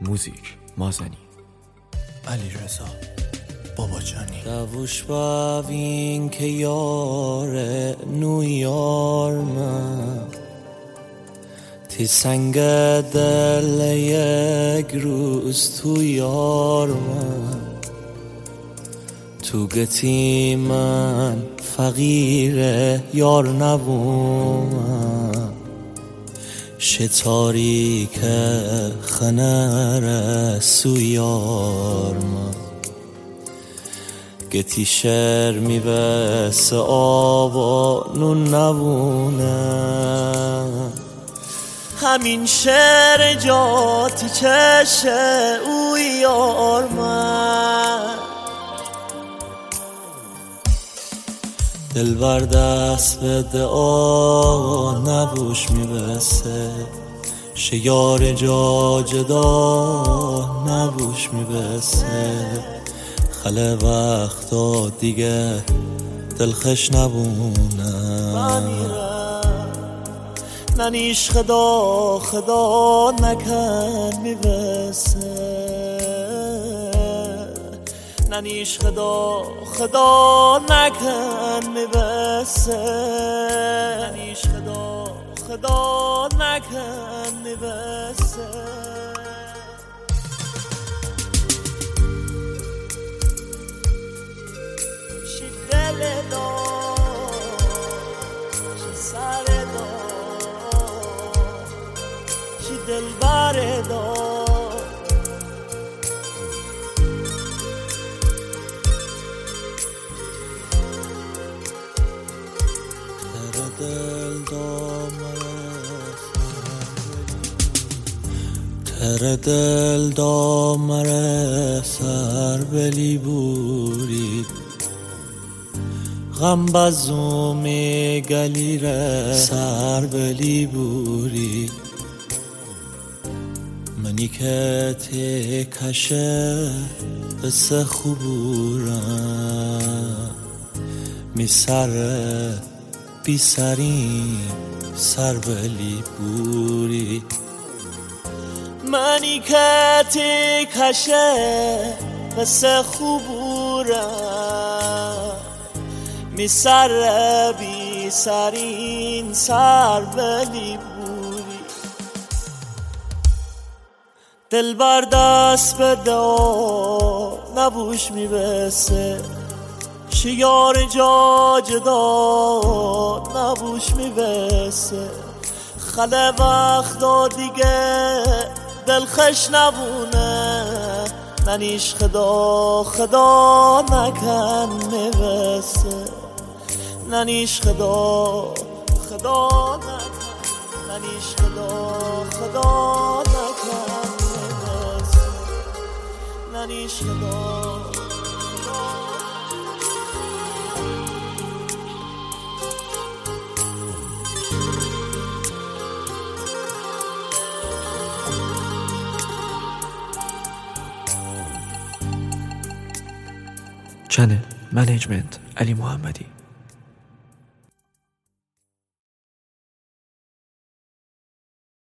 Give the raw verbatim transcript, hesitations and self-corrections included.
موزیک مازنی علی رضا باباجانی. دووش باوین که یار نویار من تی سنگ دل یک روز تو یار من تو گتی من فقیر یار نبوم شتاری که خنر سو یار من گتی شر می بس آبا نون نبونه همین شعر جاتی چشه او یار من دل بر دست به دعا نبوش می بسه شیار جا جدا نبوش می بسه خله وقتا دیگه دلخش نبونه ننیش خدا خدا نکن می بسه ننیش خدا خدا نکن می بسه ننیش خدا خدا نکن می بسه شی دل دار شی سر دار شی دل بر دار تر دل دا مره سر بلی بوری غم بزومی گلی ره سر بلی بوری منی که تی کشه بس خوبورم می سر بی سرین سر بلی بوری منی که تی کشه بس خوبورم می سر بی سرین سر بلی بوری دل بر دست به دا نبوش می بسه شیار جا جدا نبوش می بسه خله وقتا دیگه دلخش نبونه ننیش خدا خدا نکن می بسه ننیش خدا خدا نکن ننیش خدا خدا نکن می بسه ننیش خدا چنل منیجمنت علی محمدی.